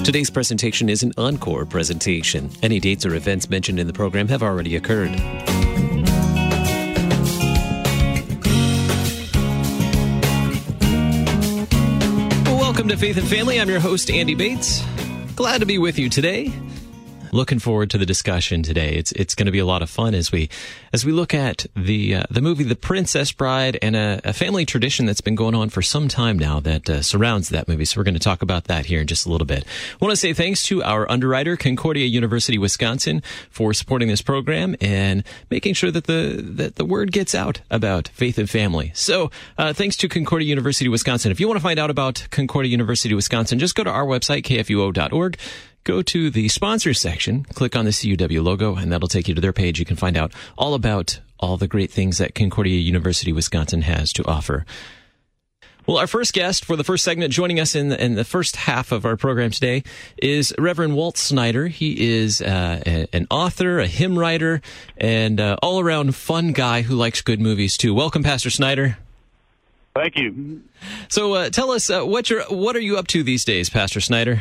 Today's presentation is an encore presentation. Any dates or events mentioned in the program have already occurred. Welcome to Faith and Family. I'm your host, Andy Bates. Glad to be with you today. Looking forward to the discussion today. It's going to be a lot of fun as we look at the movie The Princess Bride and a family tradition that's been going on for some time now that surrounds that movie. So we're going to talk about that here in just a little bit. I want to say thanks to our underwriter, Concordia University, Wisconsin, for supporting this program and making sure that the word gets out about faith and family. So thanks to Concordia University, Wisconsin. If you want to find out about Concordia University, Wisconsin, just go to our website, kfuo.org. Go to the sponsors section, click on the CUW logo, and that'll take you to their page. You can find out all about all the great things that Concordia University, Wisconsin has to offer. Well, our first guest for the first segment joining us in the first half of our program today is Reverend Walt Snyder. He is an author, a hymn writer, and all-around fun guy who likes good movies, too. Welcome, Pastor Snyder. Thank you. So tell us, what are you up to these days, Pastor Snyder?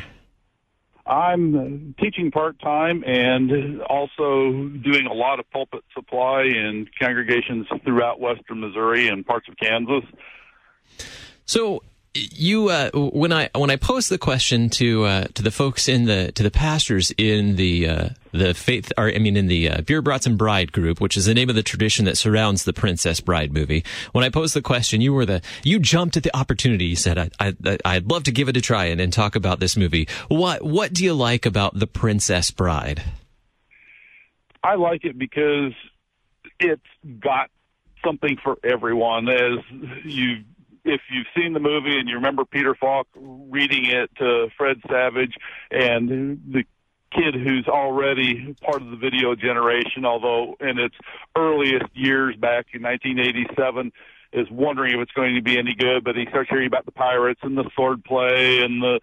I'm teaching part-time and also doing a lot of pulpit supply in congregations throughout western Missouri and parts of Kansas. So you, when I posed the question to the folks to the pastors in the faith, or I mean in the Beer Brats and Bride group, which is the name of the tradition that surrounds the Princess Bride movie. When I posed the question, you jumped at the opportunity. You said, I'd love to give it a try and talk about this movie. What do you like about the Princess Bride? I like it because it's got something for everyone. If you've seen the movie and you remember Peter Falk reading it to Fred Savage and the kid who's already part of the video generation, although in its earliest years back in 1987, is wondering if it's going to be any good, but he starts hearing about the pirates and the sword play and the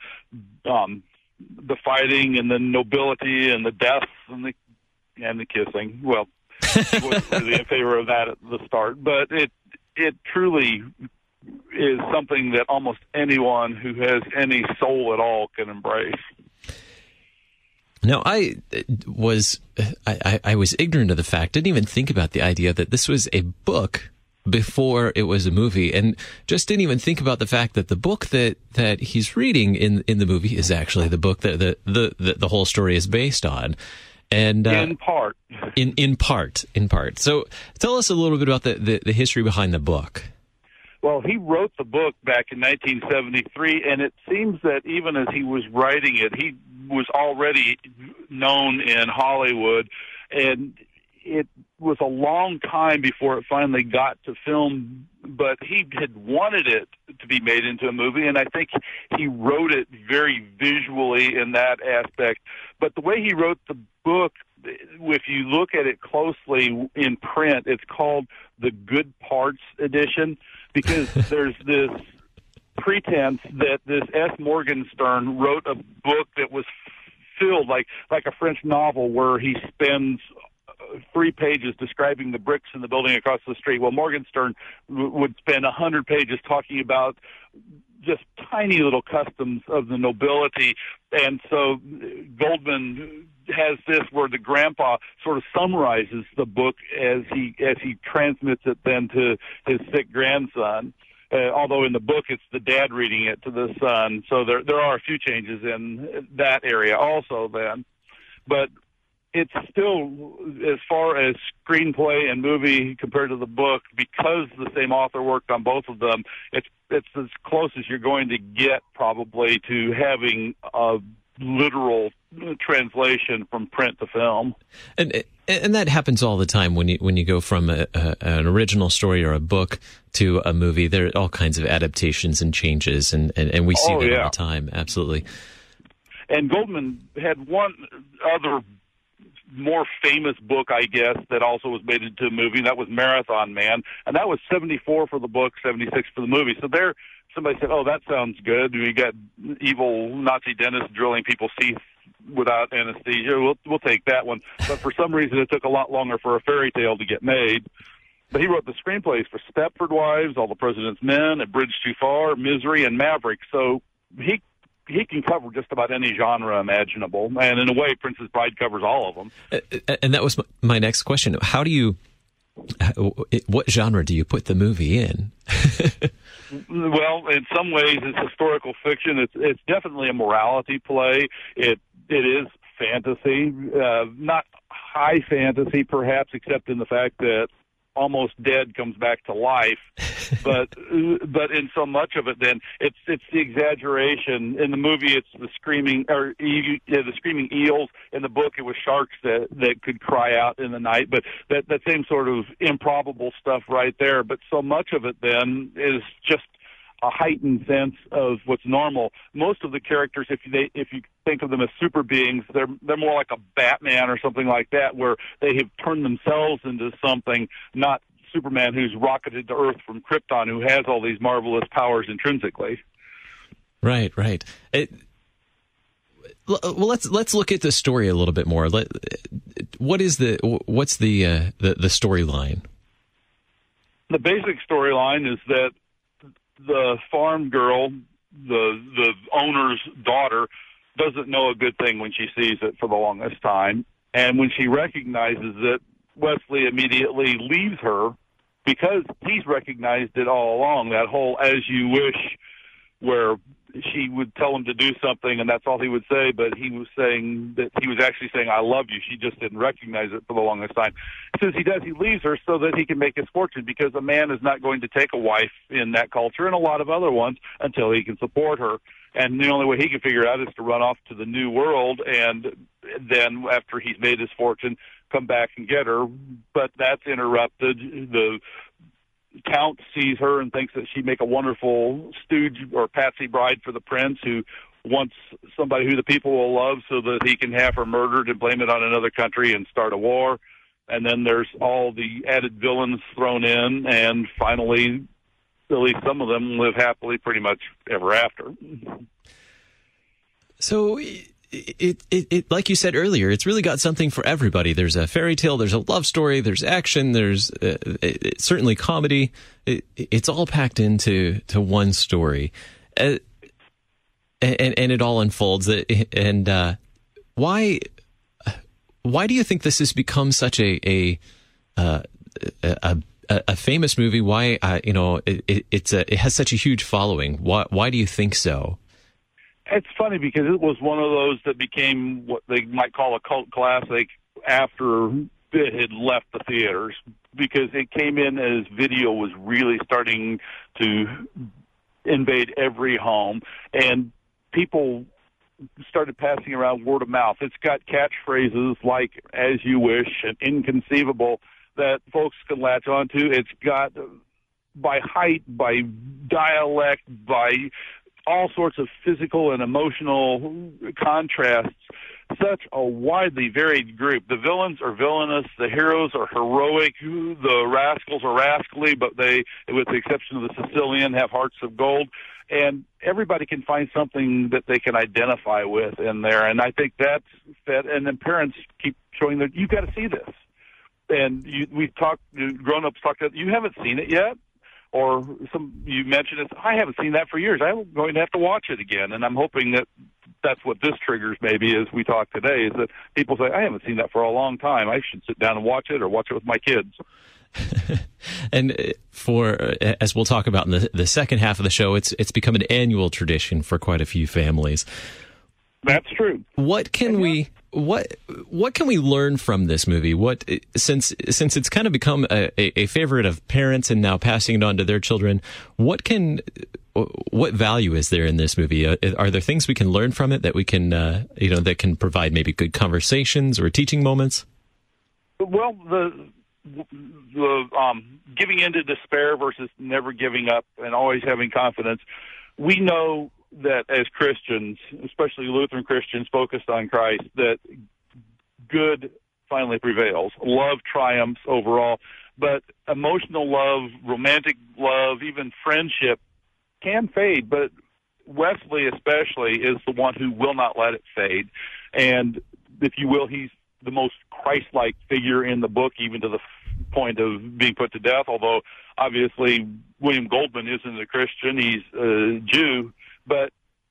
fighting and the nobility and the deaths and the kissing. Well, he wasn't really in favor of that at the start, but it truly is something that almost anyone who has any soul at all can embrace. Now, I was ignorant of the fact, didn't even think about the idea that this was a book before it was a movie, and just didn't even think about the fact that the book that he's reading in the movie is actually the book that the whole story is based on. And in part. In part. So tell us a little bit about the history behind the book. Well, he wrote the book back in 1973, and it seems that even as he was writing it, he was already known in Hollywood, and it was a long time before it finally got to film, but he had wanted it to be made into a movie, and I think he wrote it very visually in that aspect. But the way he wrote the book, if you look at it closely in print, it's called the Good Parts Edition, because there's this pretense that this S. Morgenstern wrote a book that was filled like a French novel where he spends 3 pages describing the bricks in the building across the street. Well, Morgenstern would spend 100 pages talking about just tiny little customs of the nobility. And so Goldman has this where the grandpa sort of summarizes the book as he transmits it then to his sick grandson. Although in the book it's the dad reading it to the son. So there are a few changes in that area also then. But it's still, as far as screenplay and movie compared to the book, because the same author worked on both of them, it's as close as you're going to get probably to having a literal translation from print to film. And that happens all the time when you go from an original story or a book to a movie. There are all kinds of adaptations and changes, and we see that all the time. Absolutely. And Goldman had one other more famous book, I guess, that also was made into a movie, and that was Marathon Man, and that was 74 for the book, 76 for the movie. So there, somebody said, "Oh, that sounds good. We got evil Nazi dentists drilling people's teeth without anesthesia. We'll take that one." But for some reason, it took a lot longer for a fairy tale to get made. But he wrote the screenplays for Stepford Wives, All the President's Men, A Bridge Too Far, Misery, and Maverick. So he he can cover just about any genre imaginable, and in a way, Princess Bride covers all of them. And that was my next question. What genre do you put the movie in? Well, in some ways, it's historical fiction. It's definitely a morality play. It is fantasy, not high fantasy, perhaps, except in the fact that almost dead comes back to life. But in so much of it, then it's the exaggeration. In the movie, it's the screaming eels. In the book, it was sharks that could cry out in the night. But that same sort of improbable stuff right there. But so much of it then is just a heightened sense of what's normal. Most of the characters, if you think of them as super beings, they're more like a Batman or something like that, where they have turned themselves into something, not Superman, who's rocketed to Earth from Krypton, who has all these marvelous powers intrinsically. Right. Well, let's look at the story a little bit more. What's the storyline? The basic storyline is that the farm girl, the owner's daughter, doesn't know a good thing when she sees it for the longest time. And when she recognizes it, Wesley immediately leaves her because he's recognized it all along. That whole "as you wish," where she would tell him to do something and that's all he would say, but he was saying that he was actually saying, "I love you." She just didn't recognize it for the longest time. Since he does, he leaves her so that he can make his fortune, because a man is not going to take a wife in that culture and a lot of other ones until he can support her. And the only way he can figure out is to run off to the New World, and then after he's made his fortune, come back and get her. But that's interrupted. The Count sees her and thinks that she'd make a wonderful stooge or patsy bride for the prince, who wants somebody who the people will love so that he can have her murdered and blame it on another country and start a war. And then there's all the added villains thrown in, and finally, at least some of them live happily pretty much ever after. So it like you said earlier, it's really got something for everybody. There's a fairy tale, there's a love story, there's action, there's certainly comedy. It's all packed into one story, and it all unfolds. And why do you think this has become such a famous movie? Why it has such a huge following? Why do you think so? It's funny because it was one of those that became what they might call a cult classic after it had left the theaters, because it came in as video was really starting to invade every home, and people started passing around word of mouth. It's got catchphrases like "as you wish" and "inconceivable" that folks can latch onto. It's got, by height, by dialect, by all sorts of physical and emotional contrasts, such a widely varied group. The villains are villainous, the heroes are heroic, the rascals are rascally, but they, with the exception of the Sicilian, have hearts of gold. And everybody can find something that they can identify with in there. And I think that's that. And then parents keep showing that you've got to see this. And we've talked, grown-ups talked about, you haven't seen it yet? Or you mentioned it, I haven't seen that for years. I'm going to have to watch it again. And I'm hoping that that's what this triggers maybe as we talk today, is that people say, I haven't seen that for a long time. I should sit down and watch it, or watch it with my kids. And as we'll talk about in the second half of the show, it's become an annual tradition for quite a few families. That's true. What can we learn from this movie? Since it's kind of become a favorite of parents and now passing it on to their children, what value is there in this movie? Are there things we can learn from it that we can that can provide maybe good conversations or teaching moments? Well, the giving into despair versus never giving up and always having confidence. We know that as Christians, especially Lutheran Christians focused on Christ, that good finally prevails. Love triumphs overall. But emotional love, romantic love, even friendship can fade. But Wesley especially is the one who will not let it fade. And if you will, he's the most Christ-like figure in the book, even to the point of being put to death, although obviously William Goldman isn't a Christian. He's a Jew. But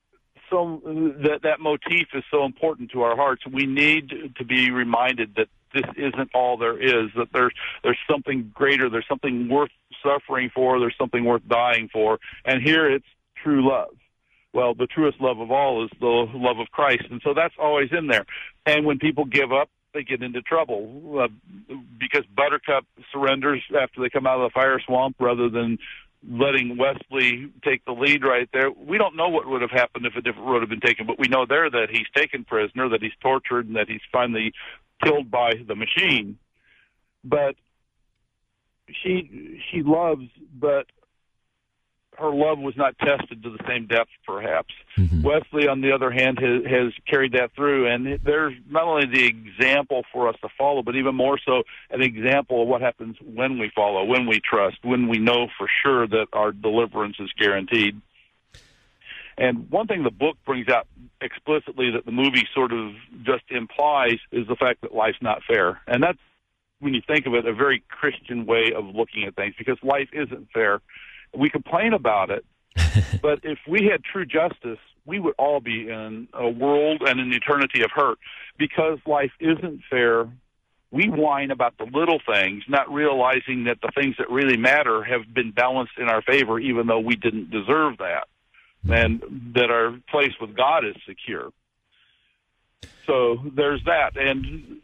that motif is so important to our hearts. We need to be reminded that this isn't all there is, that there's something greater, there's something worth suffering for, there's something worth dying for. And here it's true love. Well, the truest love of all is the love of Christ. And so that's always in there. And when people give up, they get into trouble because Buttercup surrenders after they come out of the fire swamp rather than letting Wesley take the lead right there. We don't know what would have happened if a different road had been taken, but we know there that he's taken prisoner, that he's tortured, and that he's finally killed by the machine. But she loves, but her love was not tested to the same depth, perhaps. Mm-hmm. Wesley, on the other hand, has carried that through, and there's not only the example for us to follow, but even more so an example of what happens when we follow, when we trust, when we know for sure that our deliverance is guaranteed. And one thing the book brings out explicitly that the movie sort of just implies is the fact that life's not fair. And that's, when you think of it, a very Christian way of looking at things, because life isn't fair. We complain about it, but if we had true justice, we would all be in a world and an eternity of hurt. Because life isn't fair, we whine about the little things, not realizing that the things that really matter have been balanced in our favor, even though we didn't deserve that, and that our place with God is secure. So there's that. And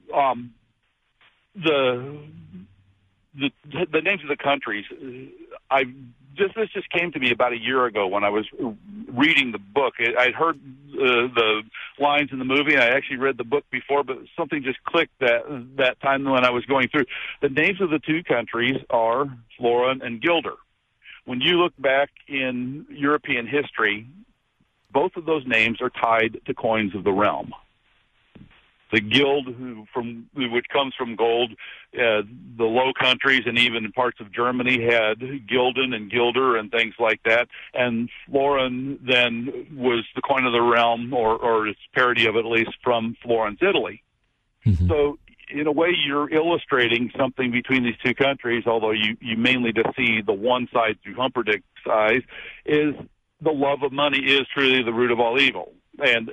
the names of the countries, this just came to me about a year ago when I was reading the book. I'd heard the lines in the movie, and I actually read the book before, but something just clicked that time when I was going through. The names of the two countries are Florin and Guilder. When you look back in European history, both of those names are tied to coins of the realm. The guild, which comes from gold, the Low Countries and even parts of Germany had gulden and guilder and things like that. And florin then was the coin of the realm, or its parody of it at least, from Florence, Italy. Mm-hmm. So in a way, you're illustrating something between these two countries, although you mainly just see the one side through Humperdinck's eyes, is the love of money is truly the root of all evil. And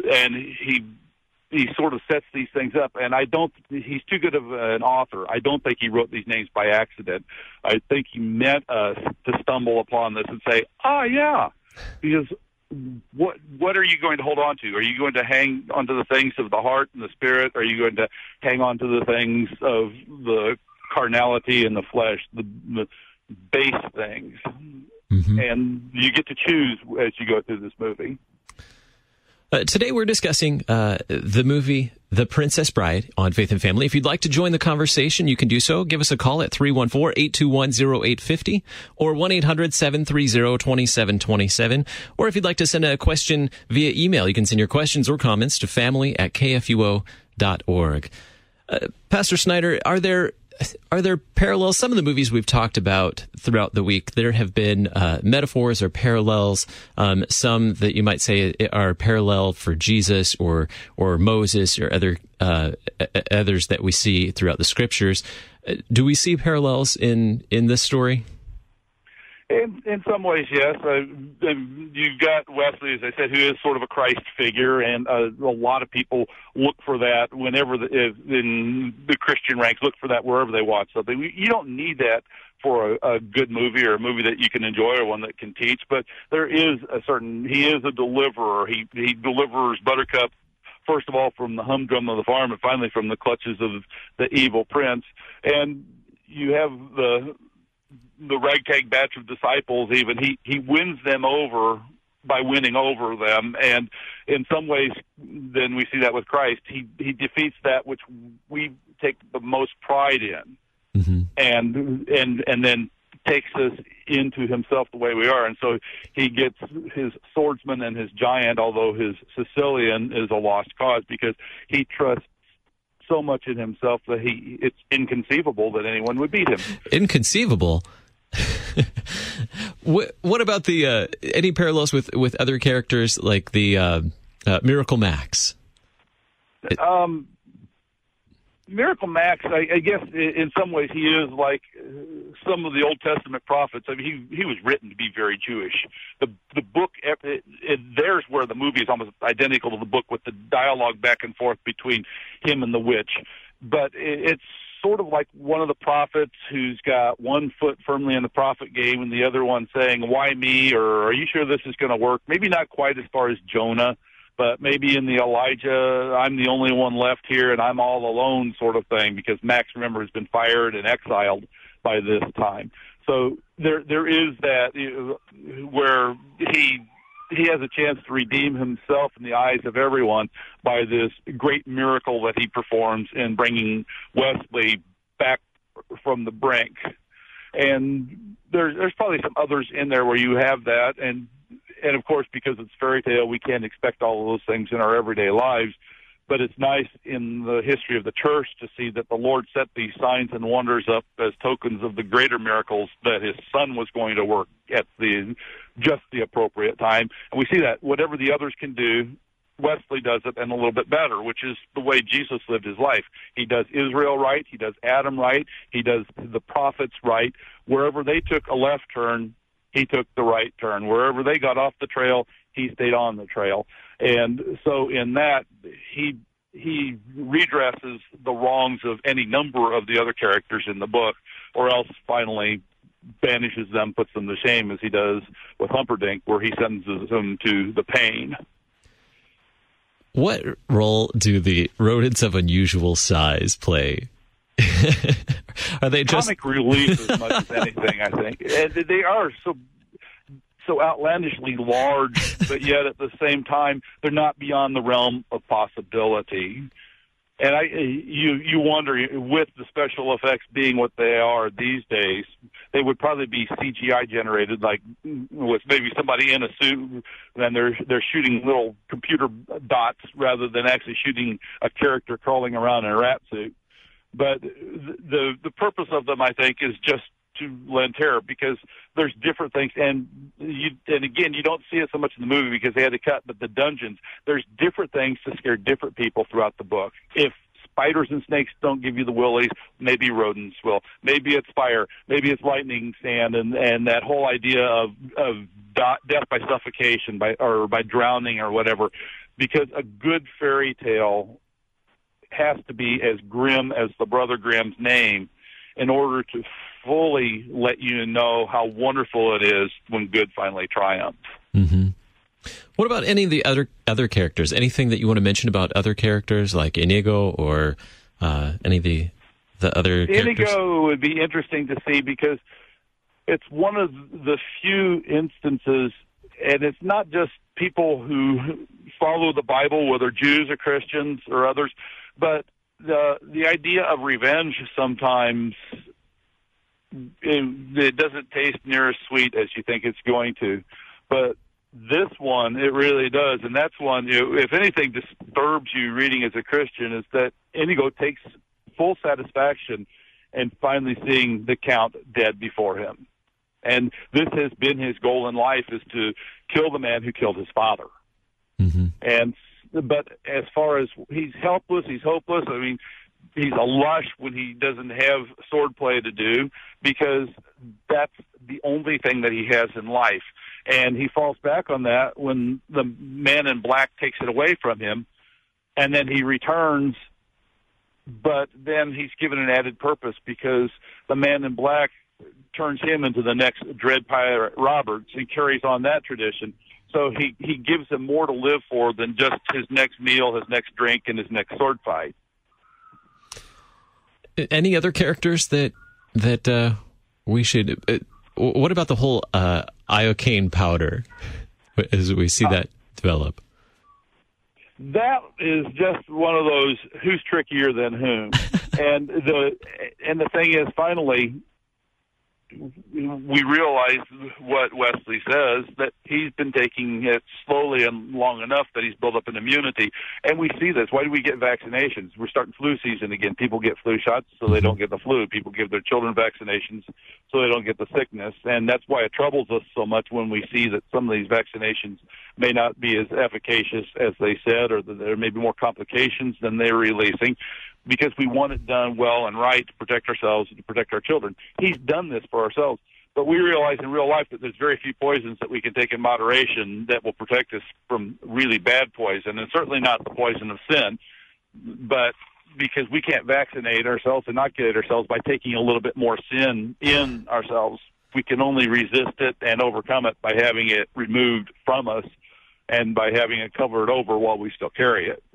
he sort of sets these things up, and he's too good of an author. I don't think he wrote these names by accident. I think he meant us to stumble upon this and say, yeah, because what are you going to hold on to? Are you going to hang onto the things of the heart and the spirit? Are you going to hang on to the things of the carnality and the flesh, the base things? Mm-hmm. And you get to choose as you go through this movie. Today we're discussing the movie The Princess Bride on Faith and Family. If you'd like to join the conversation, you can do so. Give us a call at 314-821-0850 or 1-800-730-2727. Or if you'd like to send a question via email, you can send your questions or comments to family@kfuo.org. Pastor Snyder, are there parallels? Some of the movies we've talked about throughout the week, there have been metaphors or parallels, some that you might say are parallel for Jesus or Moses or others that we see throughout the scriptures. Do we see parallels in this story? In some ways, yes. You've got Wesley, as I said, who is sort of a Christ figure, and a lot of people look for that whenever in the Christian ranks, look for that wherever they watch something. You don't need that for a good movie or a movie that you can enjoy or one that can teach, but there is he is a deliverer. He delivers Buttercup, first of all, from the humdrum of the farm and finally from the clutches of the evil prince. And you have the ragtag batch of disciples, even he wins them over by winning over them, and in some ways then we see that with Christ. He defeats that which we take the most pride in, mm-hmm. and then takes us into himself the way we are. And so he gets his swordsman and his giant, although his Sicilian is a lost cause, because he trusts so much in himself that it's inconceivable that anyone would beat him. Inconceivable? What about the any parallels with other characters like the Miracle Max? Miracle Max, I guess in some ways he is like some of the Old Testament prophets. I mean, he was written to be very Jewish. The book, there's where the movie is almost identical to the book with the dialogue back and forth between him and the witch. But it's sort of like one of the prophets who's got one foot firmly in the prophet game and the other one saying, why me? Or are you sure this is going to work? Maybe not quite as far as Jonah, but maybe in the Elijah, I'm the only one left here and I'm all alone sort of thing, because Max, remember, has been fired and exiled by this time. So there is that where he has a chance to redeem himself in the eyes of everyone by this great miracle that he performs in bringing Wesley back from the brink. And there's probably some others in there where you have that, and of course, because it's fairy tale, we can't expect all of those things in our everyday lives. But it's nice in the history of the church to see that the Lord set these signs and wonders up as tokens of the greater miracles that his Son was going to work at just the appropriate time. And we see that whatever the others can do, Wesley does it, and a little bit better, which is the way Jesus lived his life. He does Israel right. He does Adam right. He does the prophets right. Wherever they took a left turn, he took the right turn. Wherever they got off the trail, he stayed on the trail. And so in that, he redresses the wrongs of any number of the other characters in the book, or else finally banishes them, puts them to shame, as he does with Humperdinck, where he sentences them to the pain. What role do the rodents of unusual size play? Are they just comic relief as much as anything, I think? And they are so outlandishly large, but yet at the same time, they're not beyond the realm of possibility. And you wonder, with the special effects being what they are these days, they would probably be CGI generated, like with maybe somebody in a suit, and they're shooting little computer dots rather than actually shooting a character crawling around in a rat suit. But the purpose of them, I think, is just to lend terror, because there's different things, and again, you don't see it so much in the movie because they had to cut, but the dungeons, there's different things to scare different people throughout the book. If spiders and snakes don't give you the willies, maybe rodents will. Maybe it's fire. Maybe it's lightning, sand, and that whole idea of death by suffocation, by drowning or whatever, because a good fairy tale has to be as grim as the Brother Grimm's name in order to fully let you know how wonderful it is when good finally triumphs. Mm-hmm. What about any of the other characters? Anything that you want to mention about other characters, like Inigo or any of the other characters? Inigo would be interesting to see, because it's one of the few instances, and it's not just people who follow the Bible, whether Jews or Christians or others, but the idea of revenge sometimes it doesn't taste near as sweet as you think it's going to. But this one, it really does. And that's one, if anything disturbs you reading as a Christian, is that Inigo takes full satisfaction in finally seeing the Count dead before him. And this has been his goal in life, is to kill the man who killed his father. Mm-hmm. But as far as he's helpless, he's hopeless. I mean, he's a lush when he doesn't have swordplay to do, because that's the only thing that he has in life. And he falls back on that when the man in black takes it away from him, and then he returns, but then he's given an added purpose, because the man in black turns him into the next Dread Pirate Roberts and carries on that tradition. So he gives him more to live for than just his next meal, his next drink, and his next sword fight. Any other characters that we should? What about the whole iocane powder, as we see that develop? That is just one of those who's trickier than whom. and the thing is, finally, we realize what Wesley says, that he's been taking it slowly and long enough that he's built up an immunity. And we see this. Why do we get vaccinations? We're starting flu season again. People get flu shots so they don't get the flu. People give their children vaccinations so they don't get the sickness. And that's why it troubles us so much when we see that some of these vaccinations may not be as efficacious as they said, or that there may be more complications than they're releasing. because we want it done well and right to protect ourselves and to protect our children. He's done this for ourselves. But we realize in real life that there's very few poisons that we can take in moderation that will protect us from really bad poison, and certainly not the poison of sin. But because we can't vaccinate ourselves, inoculate ourselves by taking a little bit more sin in ourselves, we can only resist it and overcome it by having it removed from us and by having it covered over while we still carry it.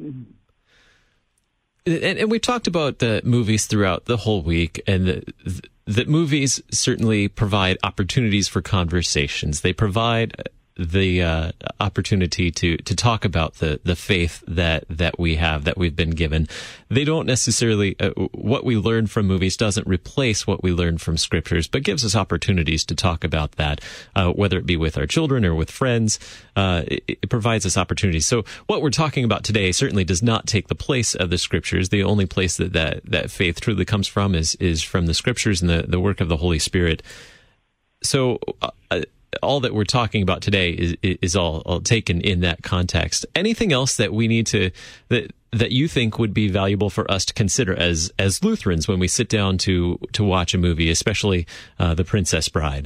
And we've talked about the movies throughout the whole week, and that movies certainly provide opportunities for conversations. They provide the opportunity to talk about the faith that we have, that we've been given. They don't necessarily, what we learn from movies doesn't replace what we learn from scriptures, but gives us opportunities to talk about that, whether it be with our children or with friends. It provides us opportunities. So what we're talking about today certainly does not take the place of the scriptures. The only place that faith truly comes from is from the scriptures and the work of the Holy Spirit. So, all that we're talking about today is all taken in that context. Anything else that we need to that you think would be valuable for us to consider as Lutherans when we sit down to watch a movie, especially The Princess Bride?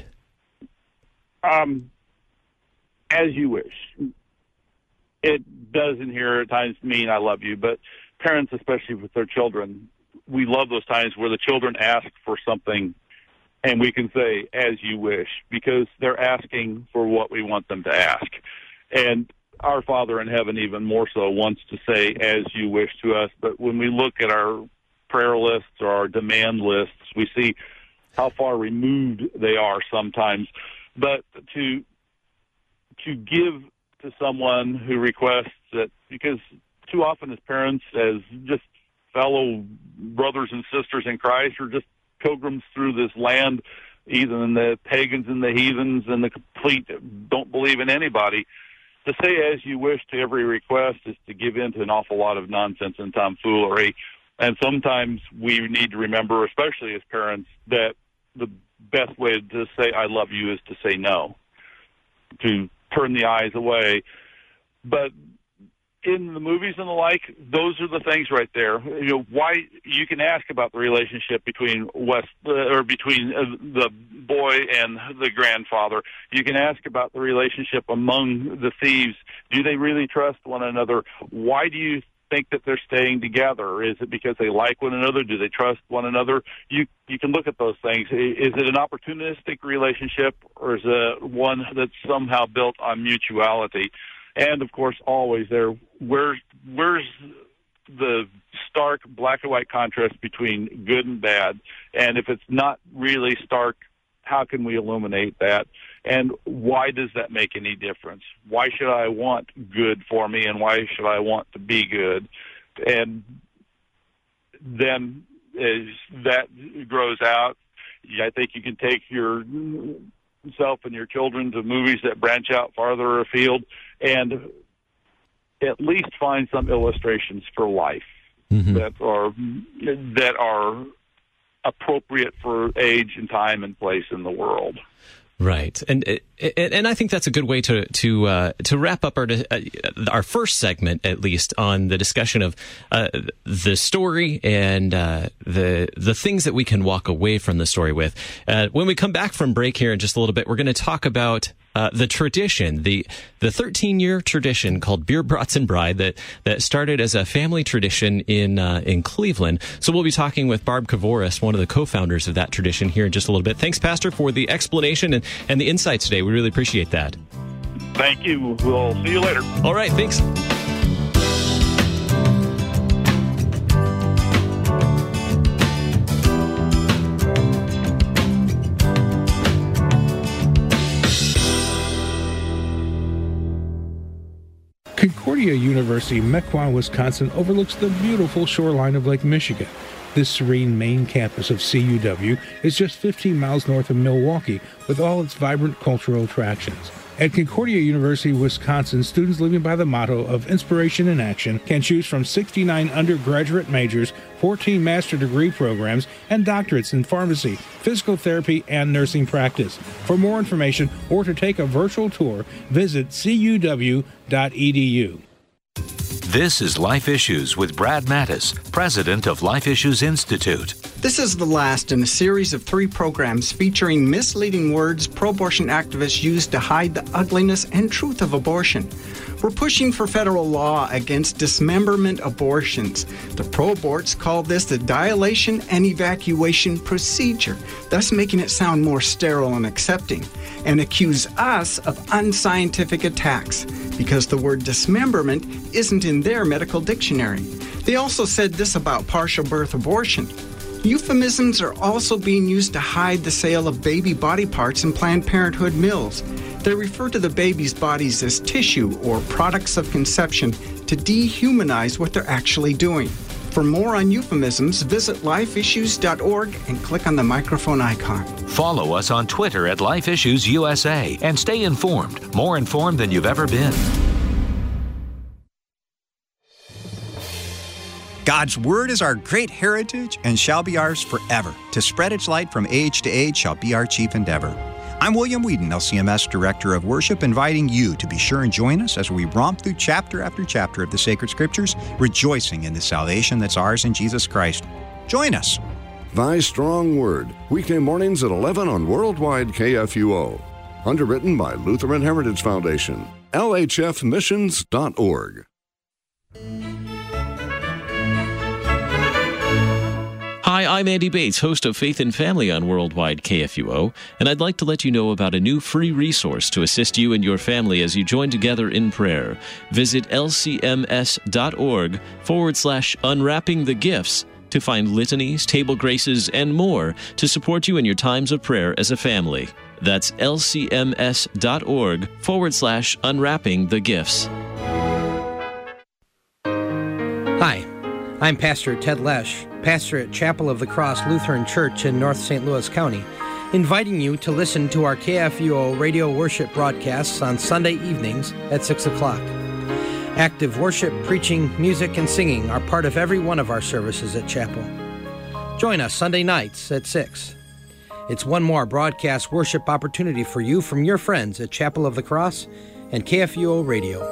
As you wish. It does in here at times mean I love you, but parents, especially with their children, we love those times where the children ask for something and we can say, as you wish, because they're asking for what we want them to ask. And our Father in heaven even more so wants to say, as you wish to us. But when we look at our prayer lists or our demand lists, we see how far removed they are sometimes. But to give to someone who requests that, because too often as parents, as just fellow brothers and sisters in Christ, or just pilgrims through this land, even the pagans and the heathens and the complete don't believe in anybody, to say as you wish to every request is to give in to an awful lot of nonsense and tomfoolery. And sometimes we need to remember, especially as parents, that the best way to say I love you is to say no, to turn the eyes away. But in the movies and the like, those are the things right there. You know, why you can ask about the relationship between the boy and the grandfather. You can ask about the relationship among the thieves. Do they really trust one another? Why do you think that they're staying together? Is it because they like one another? Do they trust one another? You can look at those things. Is it an opportunistic relationship, or is it one that's somehow built on mutuality? And, of course, always there, where's the stark black and white contrast between good and bad? And if it's not really stark, how can we illuminate that? And why does that make any difference? Why should I want good for me, and why should I want to be good? And then as that grows out, I think you can take yourself and your children to movies that branch out farther afield and at least find some illustrations for life that are appropriate for age and time and place in the world. Right, and I think that's a good way to wrap up our first segment, at least, on the discussion of the story and the things that we can walk away from the story with. When we come back from break here in just a little bit, we're going to talk about the tradition, the 13-year tradition called Beer Brats and Bride that started as a family tradition in Cleveland. So we'll be talking with Barb Kavoris, one of the co-founders of that tradition, here in just a little bit. Thanks, Pastor, for the explanation and the insights today. We really appreciate that. Thank you. We'll see you later. All right. Thanks. Concordia University, Mequon, Wisconsin overlooks the beautiful shoreline of Lake Michigan. This serene main campus of CUW is just 15 miles north of Milwaukee, with all its vibrant cultural attractions. At Concordia University, Wisconsin, students living by the motto of inspiration in action can choose from 69 undergraduate majors, 14 master degree programs, and doctorates in pharmacy, physical therapy, and nursing practice. For more information or to take a virtual tour, visit cuw.edu. This is Life Issues with Brad Mattis, president of Life Issues Institute. This is the last in a series of 3 programs featuring misleading words pro-abortion activists use to hide the ugliness and truth of abortion. We're pushing for federal law against dismemberment abortions. The pro-aborts call this the dilation and evacuation procedure, thus making it sound more sterile and accepting, and accuse us of unscientific attacks because the word dismemberment isn't in their medical dictionary. They also said this about partial birth abortion. Euphemisms are also being used to hide the sale of baby body parts in Planned Parenthood mills. They refer to the baby's bodies as tissue or products of conception to dehumanize what they're actually doing. For more on euphemisms, visit lifeissues.org and click on the microphone icon. Follow us on Twitter at Life Issues USA and stay informed, more informed than you've ever been. God's Word is our great heritage and shall be ours forever. To spread its light from age to age shall be our chief endeavor. I'm William Whedon, LCMS Director of Worship, inviting you to be sure and join us as we romp through chapter after chapter of the Sacred Scriptures, rejoicing in the salvation that's ours in Jesus Christ. Join us. Thy Strong Word, weekday mornings at 11 on Worldwide KFUO. Underwritten by Lutheran Heritage Foundation, lhfmissions.org. Hi, I'm Andy Bates, host of Faith and Family on Worldwide KFUO, and I'd like to let you know about a new free resource to assist you and your family as you join together in prayer. Visit lcms.org/unwrapping the gifts to find litanies, table graces, and more to support you in your times of prayer as a family. That's lcms.org/unwrapping the gifts. Hi, I'm Pastor Ted Lesh, pastor at Chapel of the Cross Lutheran Church in North St. Louis County, inviting you to listen to our KFUO radio worship broadcasts on Sunday evenings at 6 o'clock. Active worship, preaching, music, and singing are part of every one of our services at Chapel. Join us Sunday nights at 6. It's one more broadcast worship opportunity for you from your friends at Chapel of the Cross and KFUO Radio.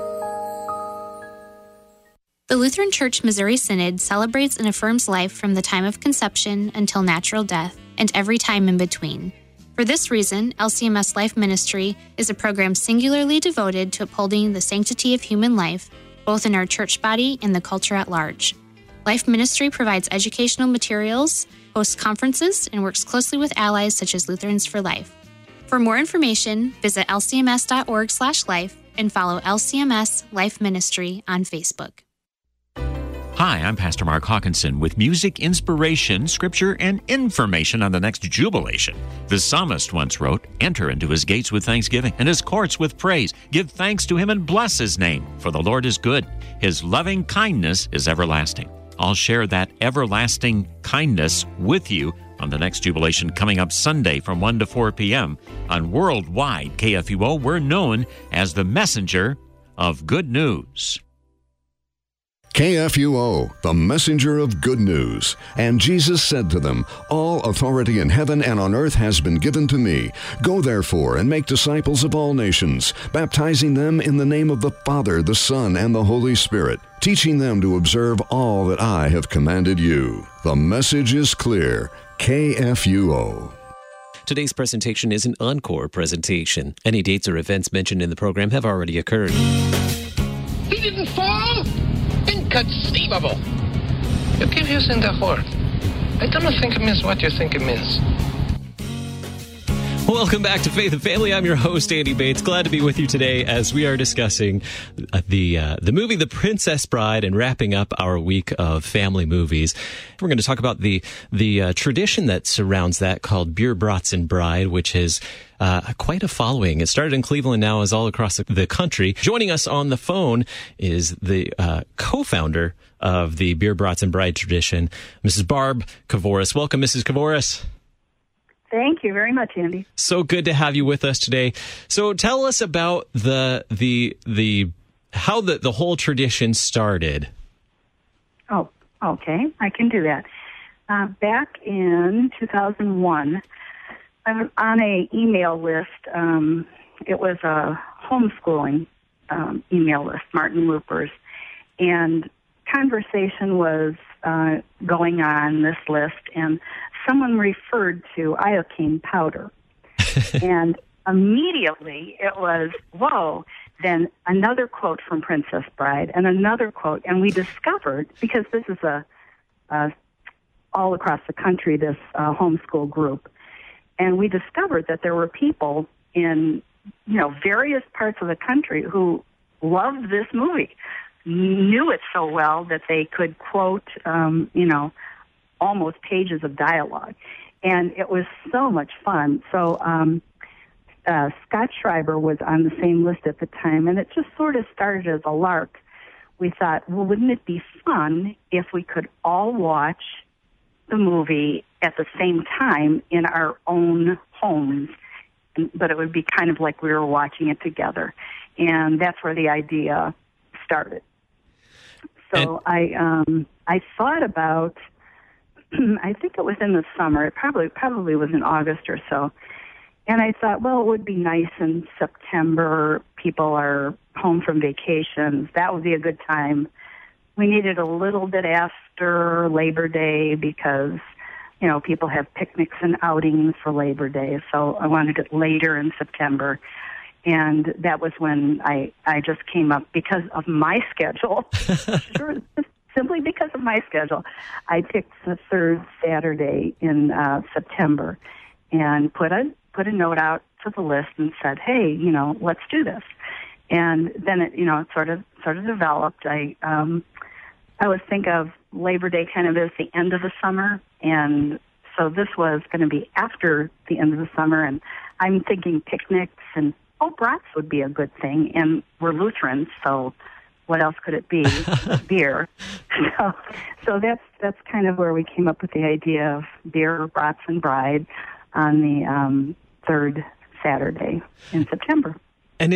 The Lutheran Church Missouri Synod celebrates and affirms life from the time of conception until natural death and every time in between. For this reason, LCMS Life Ministry is a program singularly devoted to upholding the sanctity of human life, both in our church body and the culture at large. Life Ministry provides educational materials, hosts conferences, and works closely with allies such as Lutherans for Life. For more information, visit lcms.org/life and follow LCMS Life Ministry on Facebook. Hi, I'm Pastor Mark Hawkinson with music, inspiration, scripture, and information on the next jubilation. The psalmist once wrote, "Enter into his gates with thanksgiving and his courts with praise. Give thanks to him and bless his name, for the Lord is good. His loving kindness is everlasting." I'll share that everlasting kindness with you on the next jubilation coming up Sunday from 1 to 4 p.m. on Worldwide KFUO. We're known as the messenger of good news. KFUO, the messenger of good news. And Jesus said to them, "All authority in heaven and on earth has been given to me. Go therefore and make disciples of all nations, baptizing them in the name of the Father, the Son, and the Holy Spirit, teaching them to observe all that I have commanded you." The message is clear. KFUO. Today's presentation is an encore presentation. Any dates or events mentioned in the program have already occurred. He didn't fall? Inconceivable. You keep using that word. I don't think it means what you think it means. Welcome back to Faith and Family. I'm your host, Andy Bates. Glad to be with you today as we are discussing the movie The Princess Bride and wrapping up our week of family movies. We're going to talk about the tradition that surrounds that called Bierbratzen Bride, which is quite a following. It started in Cleveland, now is all across the country. Joining us on the phone is the co-founder of the Bierbratzen Bride tradition, Mrs. Barb Kavoris. Welcome, Mrs. Kavoris. Thank you very much, Andy. So good to have you with us today. So tell us about how the whole tradition started. Oh, okay. I can do that. Back in 2001, I was on an email list. It was a homeschooling email list, Martin Luther's. And conversation was going on this list, and someone referred to iocane powder. And immediately it was, whoa, then another quote from Princess Bride and another quote. And we discovered, because this is all across the country, this homeschool group, and we discovered that there were people in, various parts of the country who loved this movie, knew it so well that they could quote, almost pages of dialogue. And it was so much fun. So Scott Schreiber was on the same list at the time, and it just sort of started as a lark. We thought, well, wouldn't it be fun if we could all watch the movie at the same time in our own homes? But it would be kind of like we were watching it together. And that's where the idea started. So I thought about, I think it was in the summer. It probably was in August or so. And I thought, well, it would be nice in September. People are home from vacations. That would be a good time. We needed a little bit after Labor Day because, people have picnics and outings for Labor Day. So I wanted it later in September. And that was when I just came up because of my schedule. Sure, simply because of my schedule. I picked the third Saturday in September and put a note out to the list and said, hey, let's do this. And then it, sort of developed. I always think of Labor Day kind of as the end of the summer, and so this was going to be after the end of the summer, and I'm thinking picnics and brats would be a good thing, and we're Lutherans, so what else could it be? Beer. So that's kind of where we came up with the idea of beer, brats, and bride on the third Saturday in September. And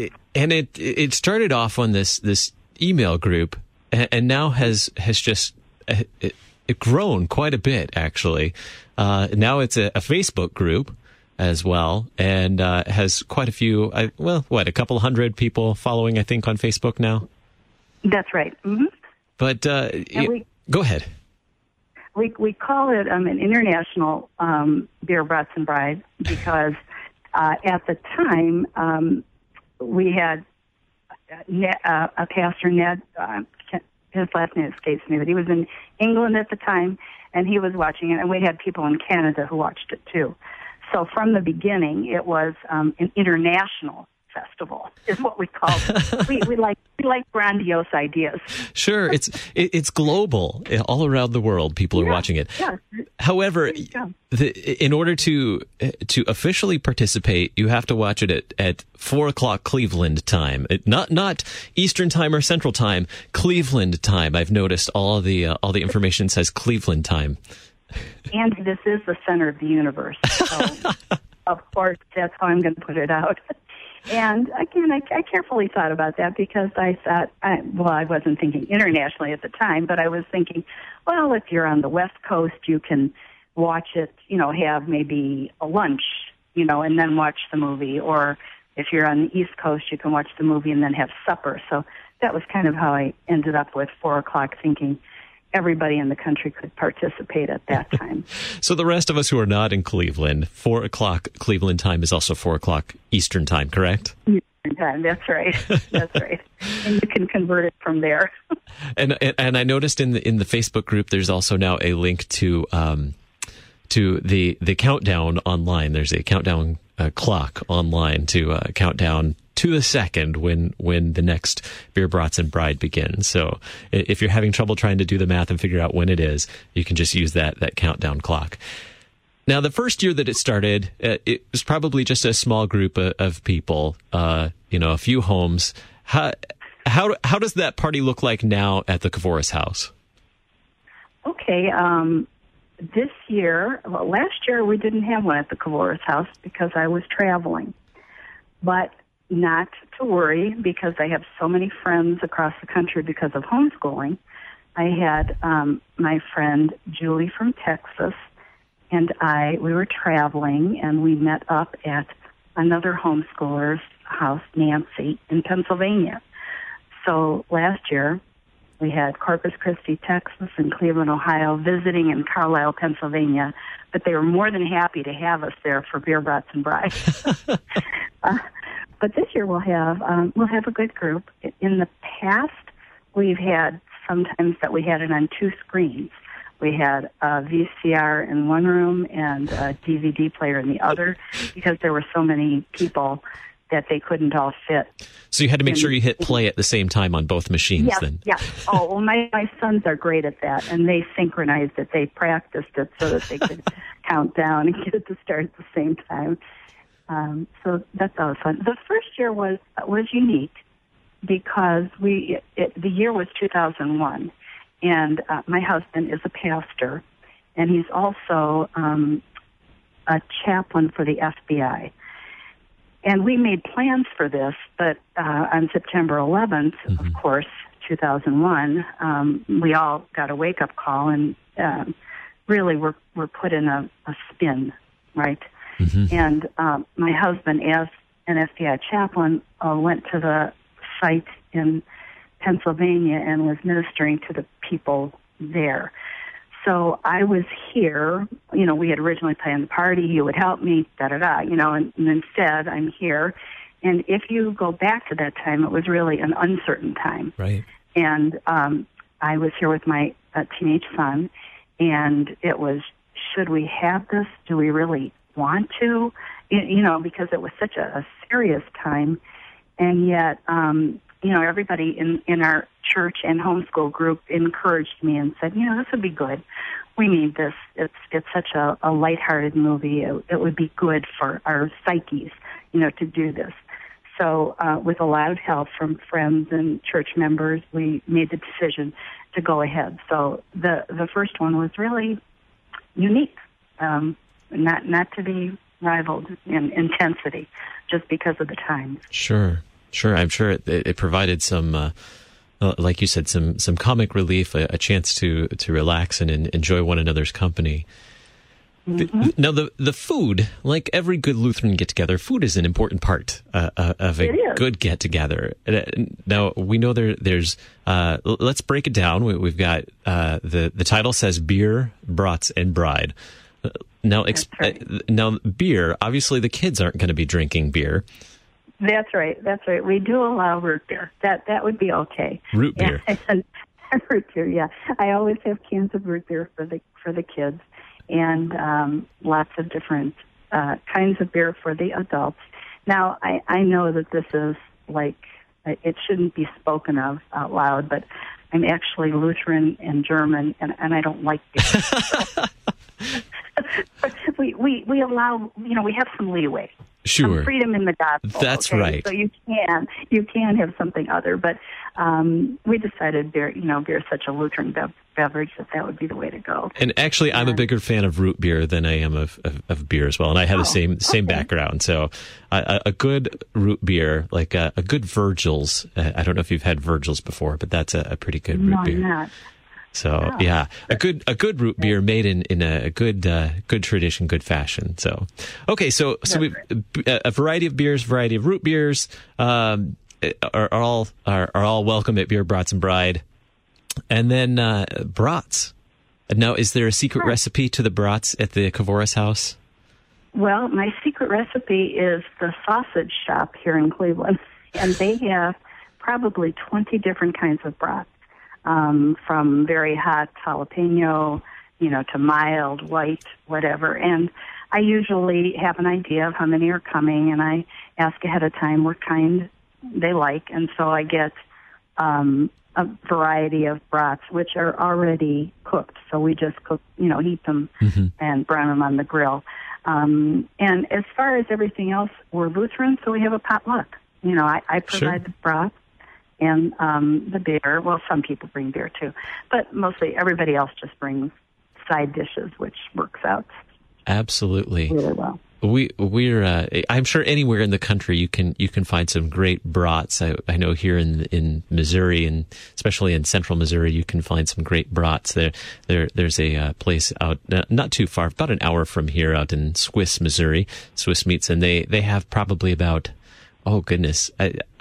it started off on this email group, and now has just it grown quite a bit, actually. Now it's a Facebook group as well, and has quite a few, a couple hundred people following, I think, on Facebook now? That's right. Mm-hmm. But go ahead. We call it an international Beer, Brats, and Bride because at the time we had a pastor, Ned, his last name escapes me, but he was in England at the time, and he was watching it, and we had people in Canada who watched it too. So from the beginning, it was an international festival, is what we call it. we like grandiose ideas. Sure, it's global. All around the world, people are watching it. Yeah. However, in order to officially participate, you have to watch it at 4:00 Cleveland time. Not Eastern time or Central time. Cleveland time. I've noticed all the information says Cleveland time. And this is the center of the universe. So, of course, that's how I'm going to put it out. And again, I carefully thought about that because I thought, I wasn't thinking internationally at the time, but I was thinking, well, if you're on the West Coast, you can watch it, have maybe a lunch, and then watch the movie. Or if you're on the East Coast, you can watch the movie and then have supper. So that was kind of how I ended up with 4:00, thinking everybody in the country could participate at that time. So the rest of us who are not in Cleveland, 4:00 Cleveland time is also 4:00 Eastern time, correct? Eastern time, that's right. That's right. And you can convert it from there. And I noticed in the Facebook group, there's also now a link to the countdown online. There's a countdown clock online to count down to the second when the next Beer, Brats, and Bride begins. So if you're having trouble trying to do the math and figure out when it is, you can just use that countdown clock. Now, the first year that it started, it was probably just a small group of people, a few homes. How does that party look like now at the Kavoris house? Okay, this year, last year we didn't have one at the Kavoris house because I was traveling. But not to worry, because I have so many friends across the country because of homeschooling. I had my friend Julie from Texas, and we were traveling, and we met up at another homeschooler's house, Nancy, in Pennsylvania. So last year, We had Corpus Christi, Texas, and Cleveland, Ohio, visiting in Carlisle, Pennsylvania. But they were more than happy to have us there for Beer, Brats, and Bride. But this year we'll have a good group. In the past, we've had sometimes that we had it on 2 screens. We had a VCR in one room and a DVD player in the other because there were so many people that they couldn't all fit. So you had to make sure you hit play at the same time on both machines then? Yeah. Oh, well, my sons are great at that, and they synchronized it. They practiced it so that they could count down and get it to start at the same time. So that's always fun. The first year was unique because the year was 2001, and my husband is a pastor, and he's also a chaplain for the FBI. And we made plans for this, but on September 11th, of course, 2001, we all got a wake-up call, and really were put in a spin, right? Mm-hmm. And my husband, as an FBI chaplain, went to the site in Pennsylvania and was ministering to the people there. So I was here, we had originally planned the party, he would help me, and instead I'm here. And if you go back to that time, it was really an uncertain time. Right. And I was here with my teenage son, and it was, should we have this? Do we really want to? Because it was such a serious time. And yet, everybody in our church and homeschool group encouraged me and said, this would be good. We need this. It's such a lighthearted movie. It would be good for our psyches, to do this. So with a lot of help from friends and church members, we made the decision to go ahead. So the first one was really unique, not to be rivaled in intensity, just because of the time. Sure. I'm sure it provided some, like you said, some comic relief, a chance to relax and enjoy one another's company. Mm-hmm. Now, the food, like every good Lutheran get-together, food is an important part of a good get-together. Now, we know there's, let's break it down. We've got, the title says Beer, Brats, and Bride. Now, now, beer, obviously the kids aren't going to be drinking beer. That's right. We do allow root beer. That would be okay. Root beer. Root beer, yeah. I always have cans of root beer for the kids, and lots of different kinds of beer for the adults. Now, I know that this is it shouldn't be spoken of out loud, but I'm actually Lutheran and German, and I don't like beer. we allow, we have some leeway. Sure. Some freedom in the gospel. That's okay? right. So you can have something other, but we decided beer is such a Lutheran beverage that would be the way to go. And actually, I'm a bigger fan of root beer than I am of beer as well, and I have the same background. So a good root beer, like a good Virgil's. I don't know if you've had Virgil's before, but that's a pretty good root beer. No, I'm not. So yeah, a good root beer made in a good tradition, good fashion. So okay, so we a variety of beers, variety of root beers are all welcome at Beer, Brats, and Bride, and then brats. Now, is there a secret recipe to the brats at the Kavoris house? Well, my secret recipe is the sausage shop here in Cleveland, and they have probably 20 different kinds of brats. From very hot jalapeno, to mild, white, whatever. And I usually have an idea of how many are coming, and I ask ahead of time what kind they like. And so I get a variety of brats, which are already cooked. So we just cook, heat them and brown them on the grill. And as far as everything else, we're Lutheran, so we have a potluck. I provide the broth. And the beer, well, some people bring beer too, but mostly everybody else just brings side dishes, which works out absolutely really well. We're I'm sure anywhere in the country you can find some great brats. I know here in Missouri, and especially in central Missouri, you can find some great brats. There's a place out not too far, about an hour from here, out in Swiss, Missouri, Swiss Meats, and they have probably about, oh goodness, I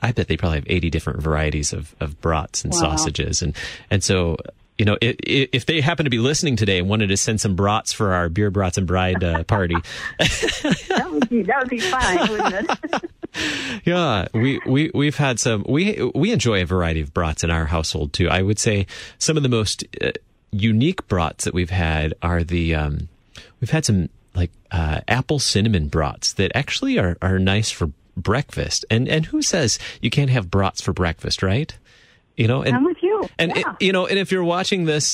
I bet they probably have 80 different varieties of brats and Wow. sausages. And so, if they happen to be listening today and wanted to send some brats for our Beer Brats and Bride party. That would be fine, wouldn't it? Yeah, we've had some. We enjoy a variety of brats in our household too. I would say some of the most unique brats that we've had are we've had some like apple cinnamon brats that actually are nice for breakfast. And who says you can't have brats for breakfast, right? And I'm with you. And yeah. and if you're watching this,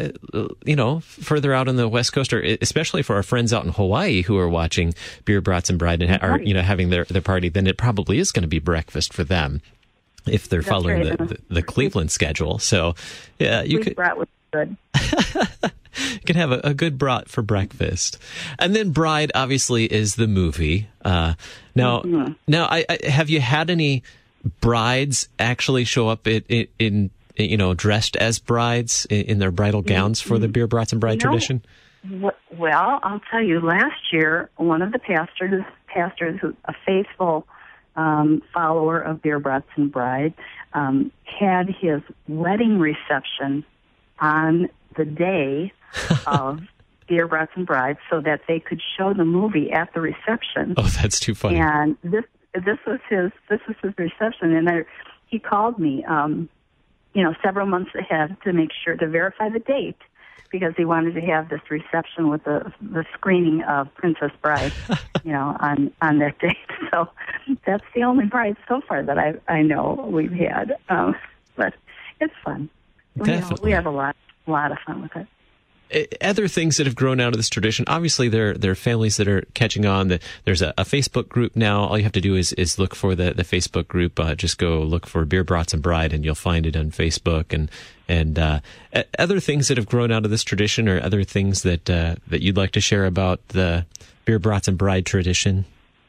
further out on the West Coast, or especially for our friends out in Hawaii who are watching Beer Brats and Bride and are having their party, then it probably is going to be breakfast for them if they're following the Cleveland schedule. So yeah, you could. Brat was good. You can have a good brat for breakfast. And then Bride, obviously, is the movie. Now, have you had any brides actually show up in dressed as brides in their bridal gowns for the Beer Brats and Bride tradition? Well, I'll tell you, last year, one of the pastors who's a faithful follower of Beer Brats and Bride, had his wedding reception on the day of Beer Brats and Bride so that they could show the movie at the reception. Oh, that's too funny. And this was his reception, and he called me, several months ahead to verify the date, because he wanted to have this reception with the screening of Princess Bride, on that date. So that's the only bride so far that I know we've had. But it's fun. We have a lot of fun with it. Other things that have grown out of this tradition, obviously there are families that are catching on. There's a Facebook group now. All you have to do is look for the Facebook group. Just go look for Beer Brats and Bride, and you'll find it on Facebook. And other things that have grown out of this tradition, or other things that you'd like to share about the Beer Brats and Bride tradition.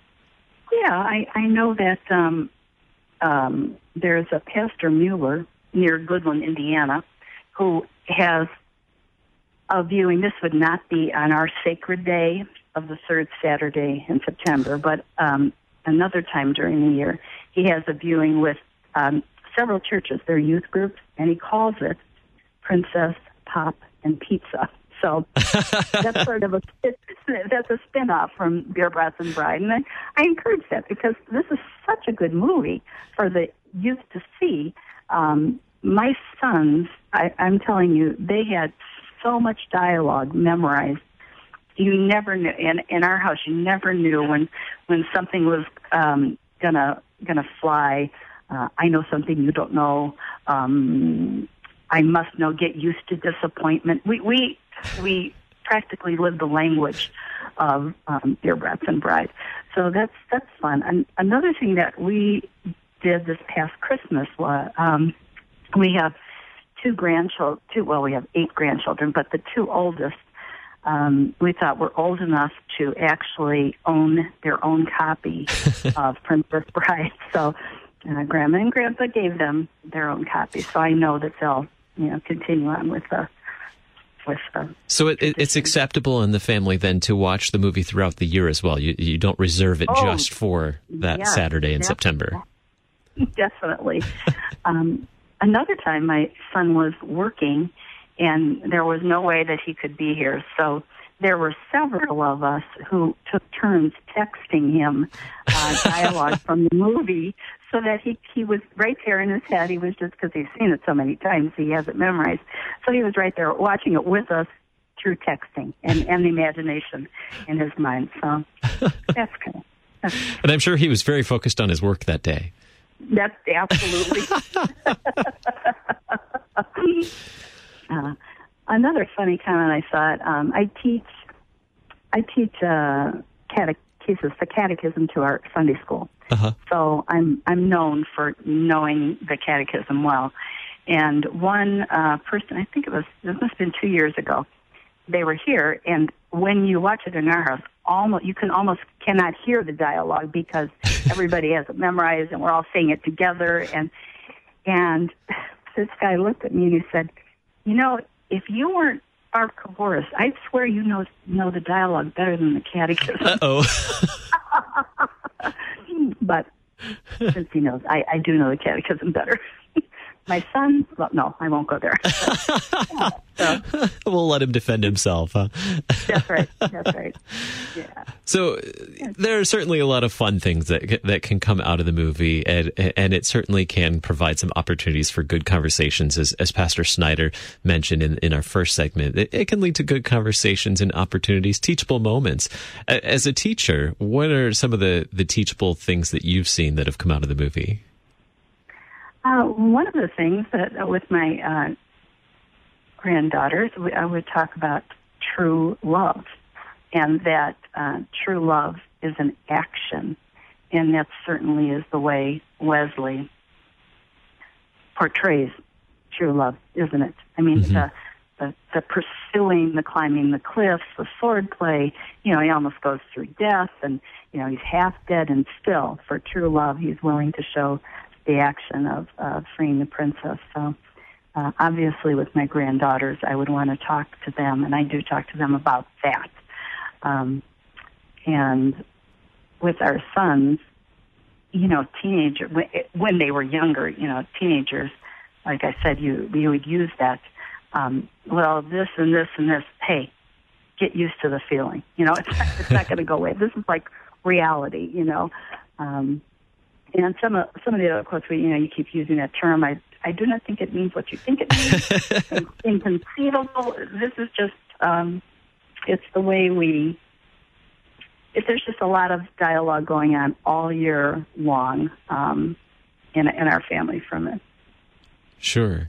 Yeah, I know that there's a Pastor Mueller near Goodland, Indiana, who has a viewing. This would not be on our sacred day of the third Saturday in September, but another time during the year. He has a viewing with several churches, their youth groups, and he calls it Princess, Pop, and Pizza. So that's sort of that's a spin-off from Beer Brats and Bride. And I encourage that, because this is such a good movie for the youth to see. My sons, I'm telling you, they had so much dialogue memorized. You never knew, in our house, you never knew when something was gonna fly. I know something you don't know. I must know. Get used to disappointment. We practically live the language of Beer Brats and Bride. So that's fun. And another thing that we did this past Christmas was we have two grandchildren. We have 8 grandchildren, but the 2 oldest, we thought were old enough to actually own their own copy of Princess Bride. So Grandma and Grandpa gave them their own copy. So I know that they'll continue on with the. So it's acceptable in the family then to watch the movie throughout the year as well. You don't reserve it just for that Saturday in September. Definitely. Another time my son was working, and there was no way that he could be here. So there were several of us who took turns texting him dialogue from the movie, so that he was right there in his head. He was, just because he's seen it so many times, he has it memorized. So he was right there watching it with us through texting and the imagination in his mind. So that's cool. And I'm sure he was very focused on his work that day. That's absolutely. Another funny comment I thought, I teach the catechism to our Sunday school. Uh-huh. So I'm known for knowing the catechism well. And one person, I think it must have been 2 years ago, they were here, and when you watch it in our house, you cannot hear the dialogue because everybody has it memorized, and we're all saying it together. And this guy looked at me and he said, if you weren't Barb Kavoris, I'd swear you know the dialogue better than the catechism. Uh-oh. But since he knows. I do know the catechism better. My son, well, no, I won't go there. We'll let him defend himself. Huh? That's right. Yeah. So there are certainly a lot of fun things that can come out of the movie, and it certainly can provide some opportunities for good conversations, as Pastor Snyder mentioned in our first segment. It can lead to good conversations and opportunities, teachable moments. As a teacher, what are some of the teachable things that you've seen that have come out of the movie? One of the things that with my granddaughters, I would talk about true love, and that true love is an action, and that certainly is the way Wesley portrays true love, isn't it? I mean, the pursuing, the climbing the cliffs, the sword play, he almost goes through death, and, he's half dead, and still, for true love, he's willing to show the action of freeing the princess. So obviously with my granddaughters, I would want to talk to them, and I do talk to them about that. And with our sons, teenager, when they were younger, teenagers, like I said, we would use that, well, this and this and this, hey, get used to the feeling. It's not going to go away. This is like reality, And some of the other quotes, you keep using that term. I do not think it means what you think it means. Inconceivable. This is just, it's the way there's just a lot of dialogue going on all year long in our family from it. Sure.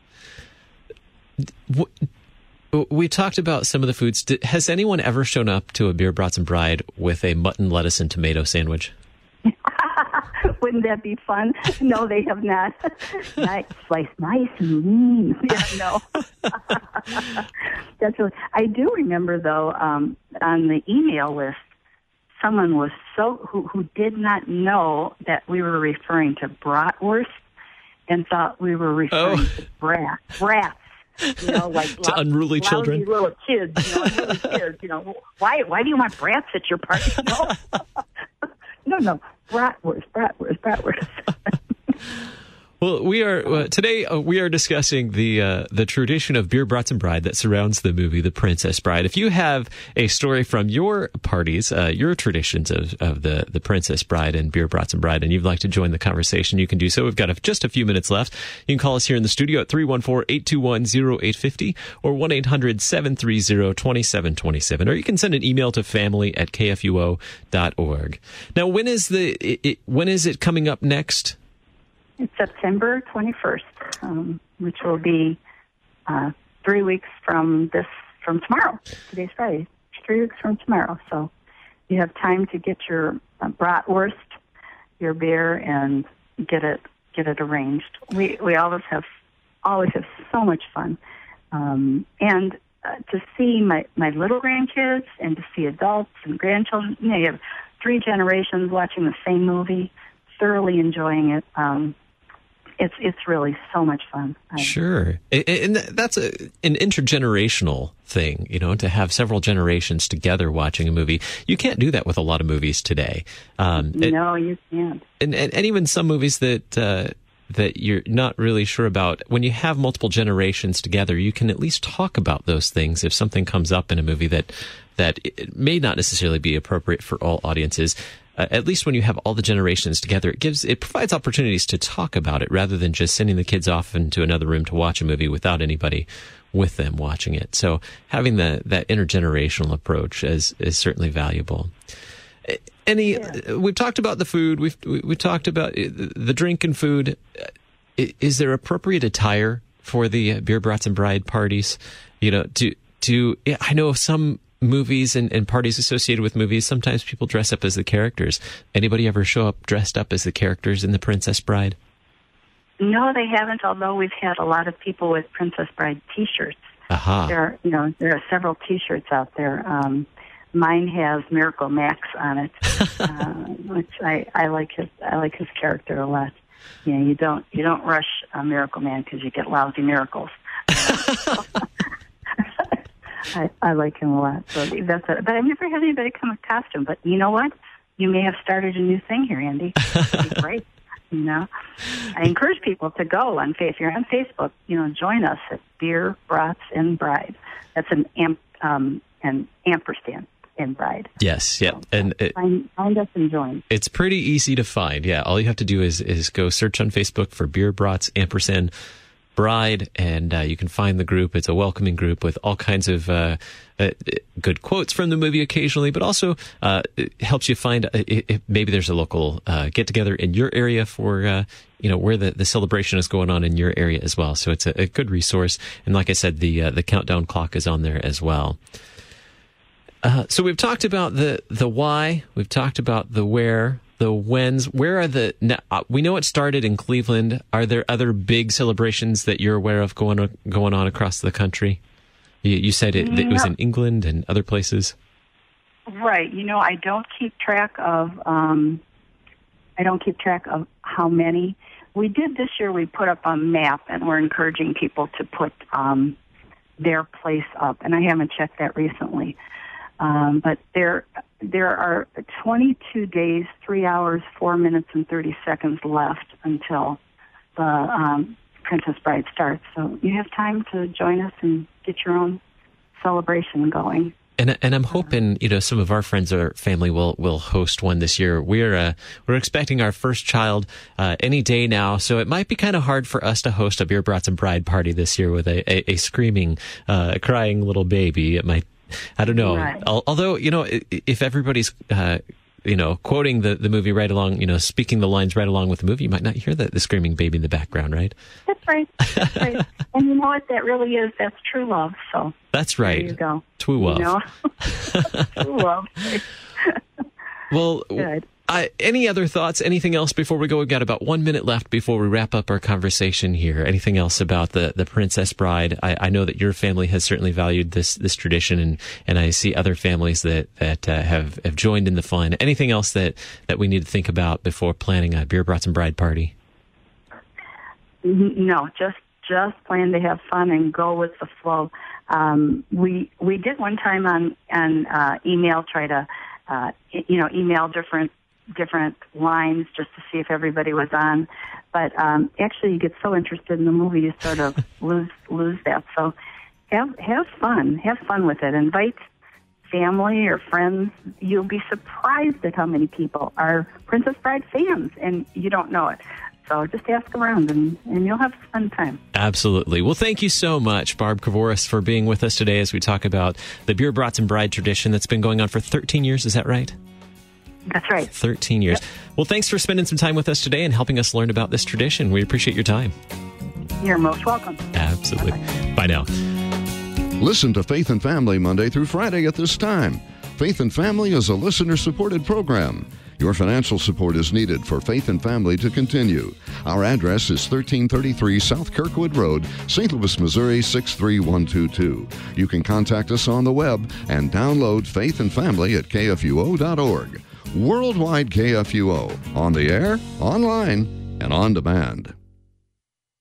We talked about some of the foods. Has anyone ever shown up to a Beer Brats and Bride with a mutton, lettuce, and tomato sandwich? Wouldn't that be fun? No, they have not. Sliced nice and lean. Yeah, no. That's really, I do remember, though, on the email list, someone was who did not know that we were referring to bratwurst and thought we were referring to brats. Like to unruly children, little kids. Unruly kids. Why do you want brats at your party? No. Bratwurst. Well, we are today. We are discussing the tradition of Beer Brats and Bride that surrounds the movie The Princess Bride. If you have a story from your parties, your traditions of the Princess Bride and Beer Brats and Bride, and you'd like to join the conversation, you can do so. We've got just a few minutes left. You can call us here in the studio at 314-821-0850 or 1-800-730-2727, or you can send an email to family@kfuo.org. Now, when is it coming up next? It's September 21st, which will be 3 weeks from tomorrow. Today's Friday. 3 weeks from tomorrow. So you have time to get your bratwurst, your beer, and get it arranged. We always have so much fun, and to see my little grandkids and to see adults and grandchildren. You have 3 generations watching the same movie, thoroughly enjoying it. It's really so much fun. Sure. And that's an intergenerational thing, to have several generations together watching a movie. You can't do that with a lot of movies today. No, you can't. And even some movies that you're not really sure about, when you have multiple generations together, you can at least talk about those things if something comes up in a movie that it may not necessarily be appropriate for all audiences. At least when you have all the generations together, it provides opportunities to talk about it rather than just sending the kids off into another room to watch a movie without anybody with them watching it. So having that intergenerational approach is certainly valuable. We've talked about the food. We've talked about the drink and food. Is there appropriate attire for the Beer Brats and Bride parties? I know some movies and parties associated with movies, sometimes people dress up as the characters. Anybody ever show up dressed up as the characters in The Princess Bride? No, they haven't, although we've had a lot of people with Princess Bride T-shirts. Aha. There are several T-shirts out there. Mine has Miracle Max on it, which I like his character a lot. You don't rush a Miracle Man because you get lousy miracles. I like him a lot. So that's it. But I've never had anybody come with costume. But you know what? you may have started a new thing here, Andy. That'd be great. I encourage people to go on Facebook. If you're on Facebook, join us at Beer, Brats, and Bride. That's an ampersand in Bride. Yes, yeah. So, and find us and join. It's pretty easy to find. Yeah, all you have to do is go search on Facebook for Beer, Brats, ampersand, Bride, and you can find the group. It's a welcoming group with all kinds of good quotes from the movie occasionally, but also it helps you find if maybe there's a local get-together in your area for where the celebration is going on in your area as well. So it's a good resource. And like I said, the countdown clock is on there as well. So we've talked about the why, we've talked about the where, the whens. Where are we know it started in Cleveland. Are there other big celebrations that you're aware of going on across the country? You said it was in England and other places. Right. I don't keep track of how many. We did this year. We put up a map, and we're encouraging people to put their place up. And I haven't checked that recently. But there are 22 days, 3 hours, 4 minutes, and 30 seconds left until the Princess Bride starts. So you have time to join us and get your own celebration going. And I'm hoping some of our friends or family will host one this year. We're expecting our first child any day now, so it might be kind of hard for us to host a Beer, Brats, and Bride party this year with a screaming, crying little baby. It might. I don't know. Right. Although, if everybody's, quoting the movie right along, speaking the lines right along with the movie, you might not hear the screaming baby in the background, right? That's right. That's right. And you know what? That really is. That's true love. So that's right. There you go. True love. True love. Well, good. Any other thoughts? Anything else before we go? We've got about 1 minute left before we wrap up our conversation here. Anything else about the Princess Bride? I know that your family has certainly valued this tradition, and I see other families that have joined in the fun. Anything else that we need to think about before planning a Beer, Brats, and Bride party? No, just plan to have fun and go with the flow. We did one time on email, try to email different lines just to see if everybody was on. But actually, you get so interested in the movie, you sort of lose that. So have fun. Have fun with it. Invite family or friends. You'll be surprised at how many people are Princess Bride fans, and you don't know it. So just ask around, and you'll have a fun time. Absolutely. Well, thank you so much, Barb Kravoris, for being with us today as we talk about the Beer, Brats, and Bride tradition that's been going on for 13 years. Is that right? That's right. 13 years. Yep. Well, thanks for spending some time with us today and helping us learn about this tradition. We appreciate your time. You're most welcome. Absolutely. Bye-bye. Bye now. Listen to Faith and Family Monday through Friday at this time. Faith and Family is a listener-supported program. Your financial support is needed for Faith and Family to continue. Our address is 1333 South Kirkwood Road, St. Louis, Missouri 63122. You can contact us on the web and download Faith and Family at kfuo.org. Worldwide KFUO, on the air, online, and on demand.